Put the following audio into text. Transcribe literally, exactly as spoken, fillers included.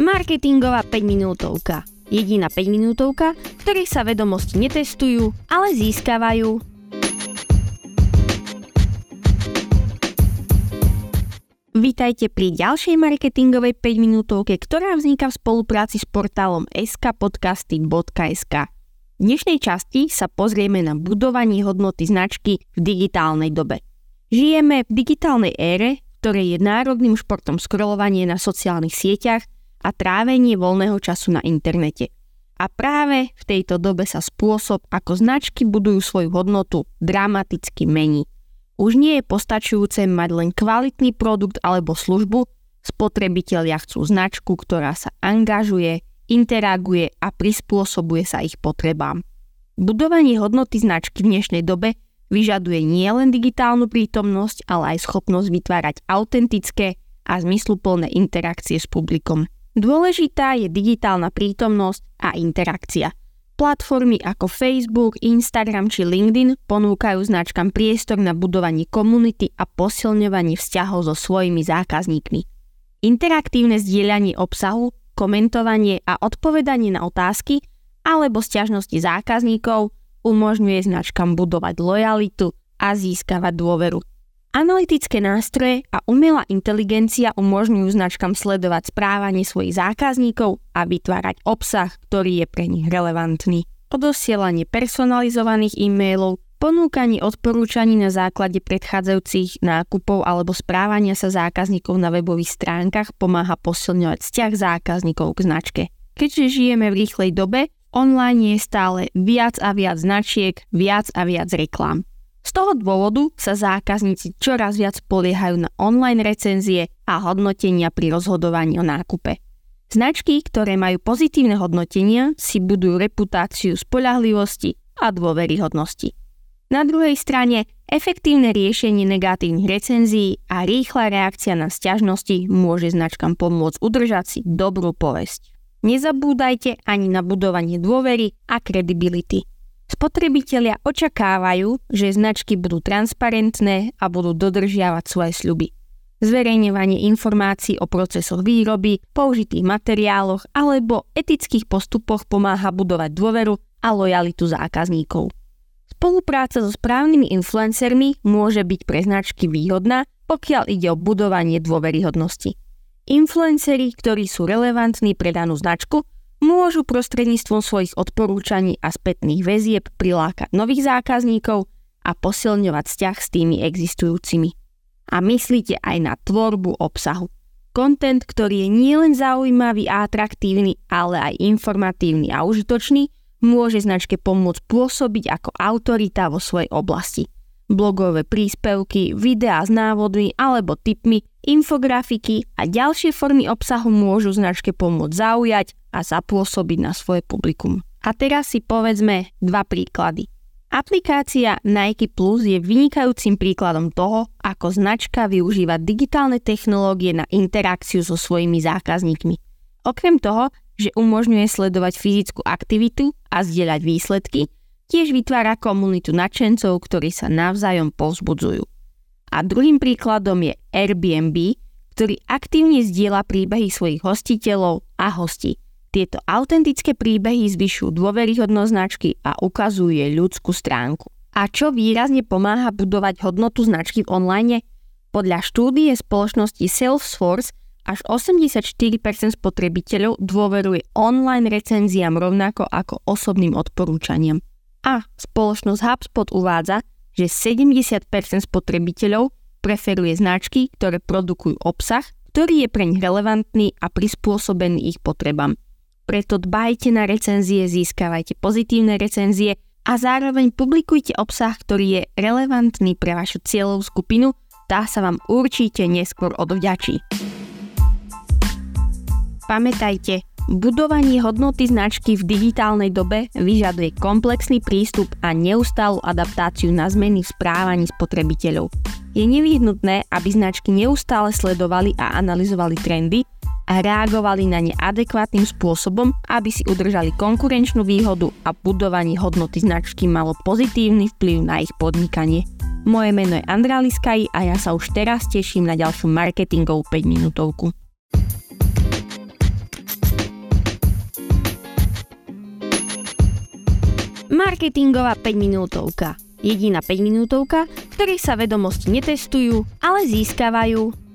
Marketingová päťminútovka. Jediná päťminútovka, v ktorej sa vedomosti netestujú, ale získavajú. Vítajte pri ďalšej marketingovej päťminútovke, ktorá vzniká v spolupráci s portálom es ká podcasty bodka es ká. V dnešnej časti sa pozrieme na budovanie hodnoty značky v digitálnej dobe. Žijeme v digitálnej ére, v ktorej je národným športom scrollovanie na sociálnych sieťach a trávenie voľného času na internete. A práve v tejto dobe sa spôsob, ako značky budujú svoju hodnotu, dramaticky mení. Už nie je postačujúce mať len kvalitný produkt alebo službu, spotrebitelia chcú značku, ktorá sa angažuje, interaguje a prispôsobuje sa ich potrebám. Budovanie hodnoty značky v dnešnej dobe vyžaduje nielen digitálnu prítomnosť, ale aj schopnosť vytvárať autentické a zmysluplné interakcie s publikom. Dôležitá je digitálna prítomnosť a interakcia. Platformy ako Facebook, Instagram či LinkedIn ponúkajú značkám priestor na budovanie komunity a posilňovanie vzťahov so svojimi zákazníkmi. Interaktívne zdieľanie obsahu, komentovanie a odpovedanie na otázky alebo sťažnosti zákazníkov umožňuje značkám budovať lojalitu a získavať dôveru. Analytické nástroje a umelá inteligencia umožňujú značkám sledovať správanie svojich zákazníkov a vytvárať obsah, ktorý je pre nich relevantný. Odosielanie personalizovaných e-mailov, ponúkanie odporúčaní na základe predchádzajúcich nákupov alebo správania sa zákazníkov na webových stránkach pomáha posilňovať vzťah zákazníkov k značke. Keďže žijeme v rýchlej dobe, online je stále viac a viac značiek, viac a viac reklám. Z toho dôvodu sa zákazníci čoraz viac spoliehajú na online recenzie a hodnotenia pri rozhodovaní o nákupe. Značky, ktoré majú pozitívne hodnotenia, si budujú reputáciu spoľahlivosti a dôveryhodnosti. Na druhej strane, efektívne riešenie negatívnych recenzií a rýchla reakcia na sťažnosti môže značkám pomôcť udržať si dobrú povesť. Nezabúdajte ani na budovanie dôvery a kredibility. Spotrebitelia očakávajú, že značky budú transparentné a budú dodržiavať svoje sľuby. Zverejňovanie informácií o procesoch výroby, použitých materiáloch alebo etických postupoch pomáha budovať dôveru a lojalitu zákazníkov. Spolupráca so správnymi influencermi môže byť pre značky výhodná, pokiaľ ide o budovanie dôveryhodnosti. Influenceri, ktorí sú relevantní pre danú značku, môžu prostredníctvom svojich odporúčaní a spätných väzieb prilákať nových zákazníkov a posilňovať vzťah s tými existujúcimi. A myslíte aj na tvorbu obsahu. Content, ktorý je nielen zaujímavý a atraktívny, ale aj informatívny a užitočný, môže značke pomôcť pôsobiť ako autorita vo svojej oblasti. Blogové príspevky, videá s návodmi alebo tipmi, infografiky a ďalšie formy obsahu môžu značke pomôcť zaujať a zapôsobiť na svoje publikum. A teraz si povedzme dva príklady. Aplikácia Nike Plus je vynikajúcim príkladom toho, ako značka využíva digitálne technológie na interakciu so svojimi zákazníkmi. Okrem toho, že umožňuje sledovať fyzickú aktivitu a zdieľať výsledky, tiež vytvára komunitu nadšencov, ktorí sa navzájom povzbudzujú. A druhým príkladom je Airbnb, ktorý aktívne zdieľa príbehy svojich hostiteľov a hostí. Tieto autentické príbehy zvyšujú dôveryhodnosť značky a ukazujú jej ľudskú stránku. A čo výrazne pomáha budovať hodnotu značky v online? Podľa štúdie spoločnosti Salesforce až osemdesiatštyri percent spotrebiteľov dôveruje online recenziám rovnako ako osobným odporúčaniam. A spoločnosť HubSpot uvádza, že sedemdesiat percent spotrebiteľov preferuje značky, ktoré produkujú obsah, ktorý je pre nich relevantný a prispôsobený ich potrebám. Preto dbajte na recenzie, získavajte pozitívne recenzie a zároveň publikujte obsah, ktorý je relevantný pre vašu cieľovú skupinu, tá sa vám určite neskôr odvďačí. Pamätajte, budovanie hodnoty značky v digitálnej dobe vyžaduje komplexný prístup a neustálu adaptáciu na zmeny v správaní spotrebiteľov. Je nevyhnutné, aby značky neustále sledovali a analyzovali trendy a reagovali na ne adekvátnym spôsobom, aby si udržali konkurenčnú výhodu a budovanie hodnoty značky malo pozitívny vplyv na ich podnikanie. Moje meno je Andrea Liskaj a ja sa už teraz teším na ďalšiu marketingovú päťminútovku. Marketingová päťminútovka. Jediná päťminútovka, v ktorej sa vedomosti netestujú, ale získavajú.